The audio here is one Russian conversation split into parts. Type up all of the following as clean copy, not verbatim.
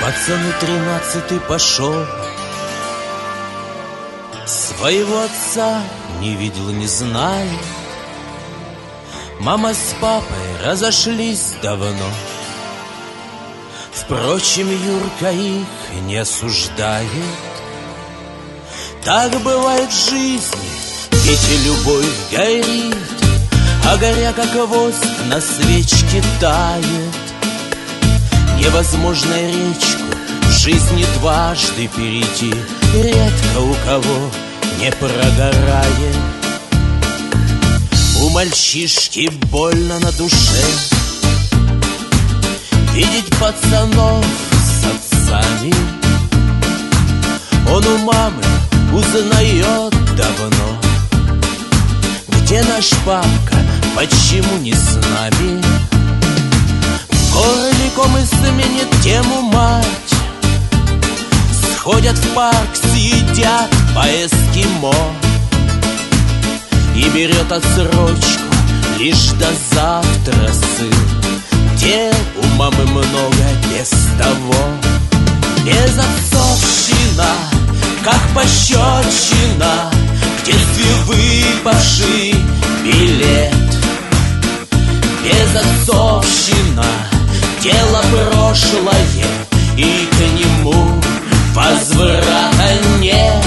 Пацан 13-й пошел, своего отца не видел, не знает. Мама с папой разошлись давно. Впрочем, Юрка их не осуждает. Так бывает в жизни, ведь любовь горит, а горя, как воск, на свечке тает. Невозможно речку в жизни дважды перейти, редко у кого не прогорает. У мальчишки больно на душе видеть пацанов с отцами. Он у мамы узнает давно: где наш папка, почему не с нами? Горликом и сменит тему мать. Сходят в парк, съедят по-эскимо. И берет отсрочку лишь до завтра сын. Дел у мамы много без того. Безотцовщина, как пощечина, в детстве выпавший билет. Безотцовщина, дело прошлое, и к нему возврата нет.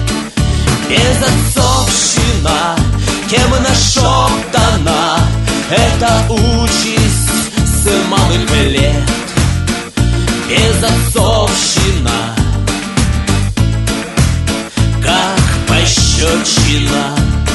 Безотцовщина, кем нашептана эта участь с малых лет. Безотцовщина, как пощечина.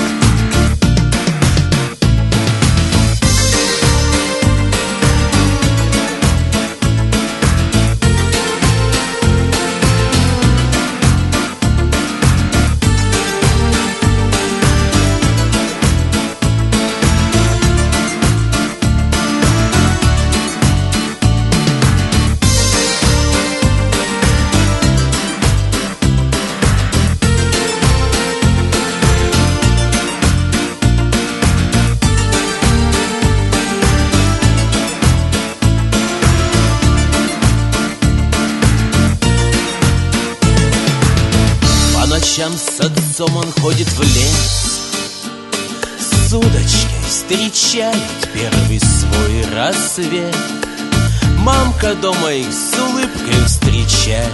Ночам с отцом он ходит в лес, с удочкой встречает первый свой рассвет. Мамка дома их с улыбкой встречает.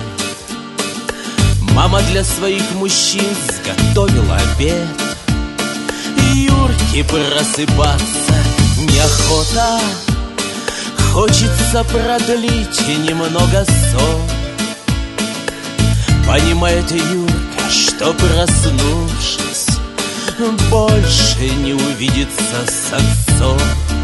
Мама для своих мужчин сготовила обед. Юрке просыпаться неохота, хочется продлить немного сон. Понимает Юрка, что проснувшись, больше не увидится с отцом.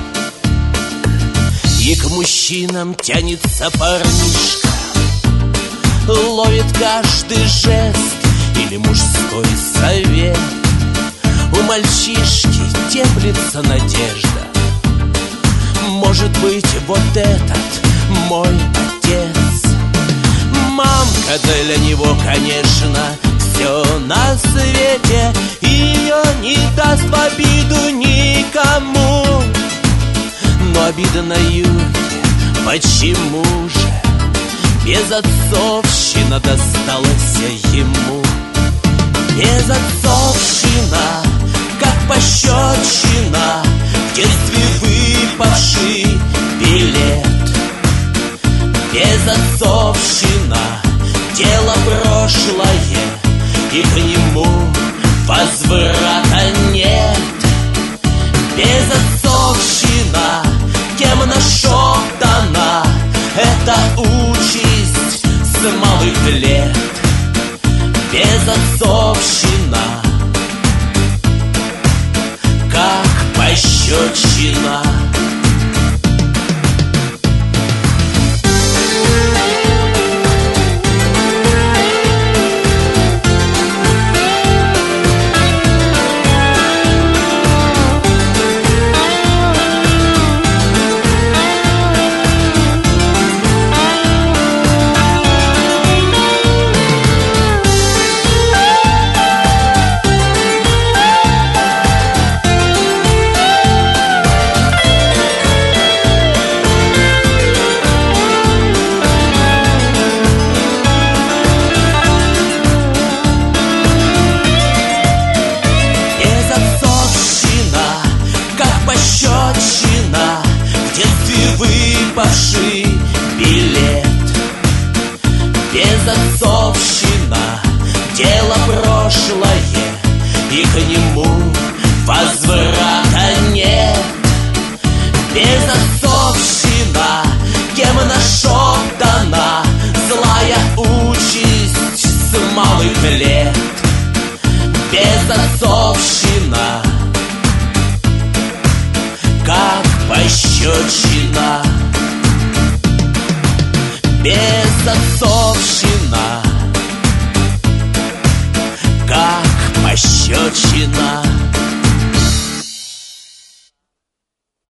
И к мужчинам тянется парнишка, ловит каждый жест или мужской совет. У мальчишки теплится надежда: может быть, вот этот мой отец. Мамка для него, конечно, все на свете, ее не даст в обиду никому. Но обидно Юрке, почему же безотцовщина досталась ему? Безотцовщина, как пощечина, в детстве выпавший билет. Безотцовщина, дело прошлое, и к нему возврата нет. Безотцовщина, кем нашептана эта участь с малых лет. Безотцовщина, как пощечина. дело прошлое, и к нему возврата нет. Безотцовщина, кем нашептана злая участь с малых лет. Безотцовщина, как пощечина. Безотцовщина,